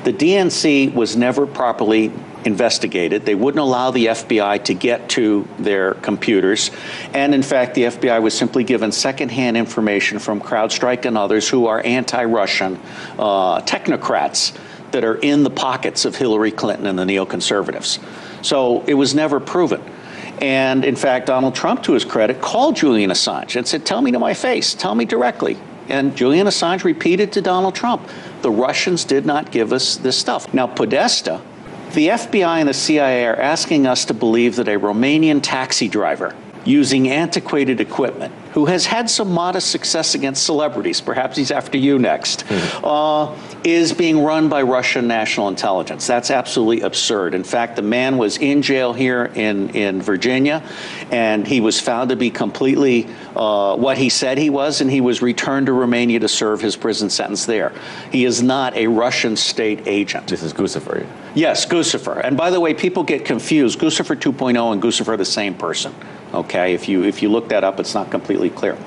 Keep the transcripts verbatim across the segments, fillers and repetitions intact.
The D N C was never properly investigated. They wouldn't allow the F B I to get to their computers. And in fact, the F B I was simply given secondhand information from CrowdStrike and others who are anti-Russian uh, technocrats that are in the pockets of Hillary Clinton and the neoconservatives. So it was never proven. And in fact, Donald Trump, to his credit, called Julian Assange and said, tell me to my face, tell me directly. And Julian Assange repeated to Donald Trump, the Russians did not give us this stuff. Now, Podesta, the F B I and the C I A are asking us to believe that a Romanian taxi driver using antiquated equipment, who has had some modest success against celebrities, perhaps he's after you next, mm-hmm. uh, is being run by Russian national intelligence. That's absolutely absurd. In fact, the man was in jail here in, in Virginia, and he was found to be completely uh, what he said he was, and he was returned to Romania to serve his prison sentence there. He is not a Russian state agent. This is Guccifer. Yes, Guccifer. And by the way, people get confused. Guccifer two point oh and Guccifer are the same person. Okay, if you if you look that up, it's not completely clear.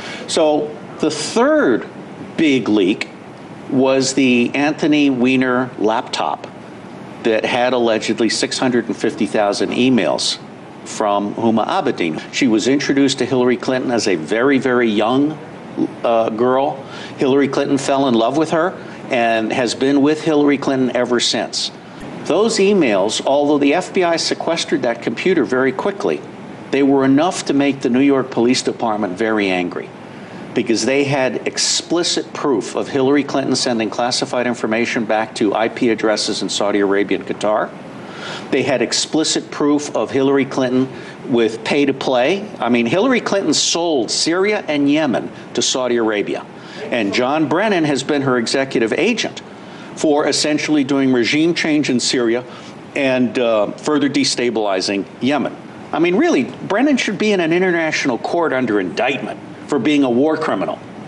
So the third big leak was the Anthony Weiner laptop that had allegedly six hundred fifty thousand emails from Huma Abedin. She was introduced to Hillary Clinton as a very, very young uh, girl. Hillary Clinton fell in love with her and has been with Hillary Clinton ever since. Those emails, although the F B I sequestered that computer very quickly, they were enough to make the New York Police Department very angry, because they had explicit proof of Hillary Clinton sending classified information back to I P addresses in Saudi Arabia and Qatar. They had explicit proof of Hillary Clinton with pay to play. I mean, Hillary Clinton sold Syria and Yemen to Saudi Arabia, and John Brennan has been her executive agent for essentially doing regime change in Syria and uh, further destabilizing Yemen. I mean, really, Brennan should be in an international court under indictment for being a war criminal.